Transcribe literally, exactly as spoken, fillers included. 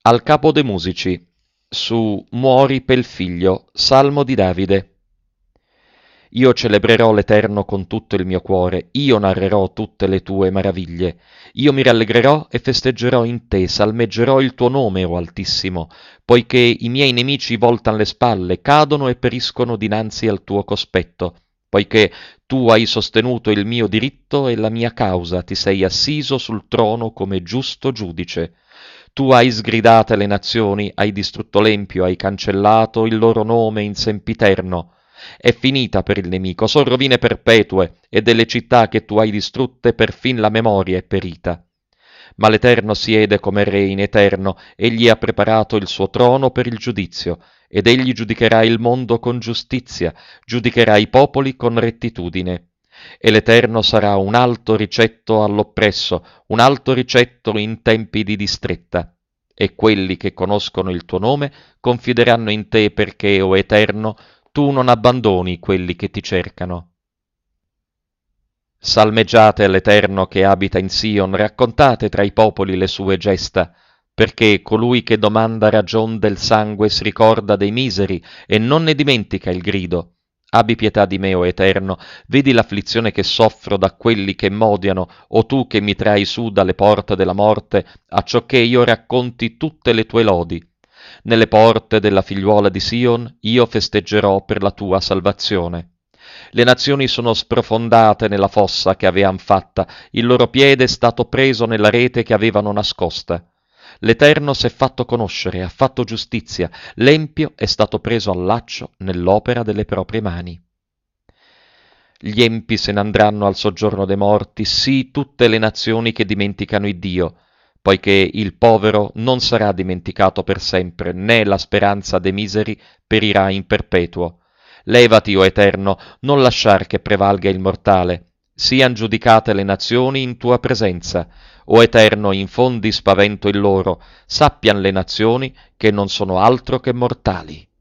Al capo de' musici, su Muori pel figlio, salmo di Davide. Io celebrerò l'Eterno con tutto il mio cuore, io narrerò tutte le tue maraviglie. Io mi rallegrerò e festeggerò in te, salmeggerò il tuo nome, o Altissimo, poiché i miei nemici voltan le spalle, cadono e periscono dinanzi al tuo cospetto, poiché tu hai sostenuto il mio diritto e la mia causa, ti sei assiso sul trono come giusto giudice. Tu hai sgridate le nazioni, hai distrutto l'empio, hai cancellato il loro nome in sempiterno. È finita per il nemico, son rovine perpetue, e delle città che tu hai distrutte perfin la memoria è perita. Ma l'Eterno siede come Re in eterno, egli ha preparato il suo trono per il giudizio, ed egli giudicherà il mondo con giustizia, giudicherà i popoli con rettitudine. E l'Eterno sarà un alto ricetto all'oppresso, un alto ricetto in tempi di distretta. E quelli che conoscono il tuo nome confideranno in te perché, o Eterno, tu non abbandoni quelli che ti cercano. Salmeggiate all'Eterno che abita in Sion, raccontate tra i popoli le sue gesta, perché colui che domanda ragion del sangue si ricorda dei miseri e non ne dimentica il grido. Abbi pietà di me, o Eterno, vedi l'afflizione che soffro da quelli che m'odiano, o tu che mi trai su dalle porte della morte, acciò che io racconti tutte le tue lodi. Nelle porte della figliuola di Sion io festeggerò per la tua salvazione. Le nazioni sono sprofondate nella fossa che avean fatta, il loro piede è stato preso nella rete che avevano nascosta. L'Eterno s'è fatto conoscere, ha fatto giustizia, l'empio è stato preso al laccio nell'opera delle proprie mani. Gli empi se ne andranno al soggiorno dei morti, sì tutte le nazioni che dimenticano il Dio, poiché il povero non sarà dimenticato per sempre, né la speranza dei miseri perirà in perpetuo. Levati, o Eterno, non lasciar che prevalga il mortale. Sian giudicate le nazioni in tua presenza. O Eterno, infondi spavento in loro, sappian le nazioni che non sono altro che mortali.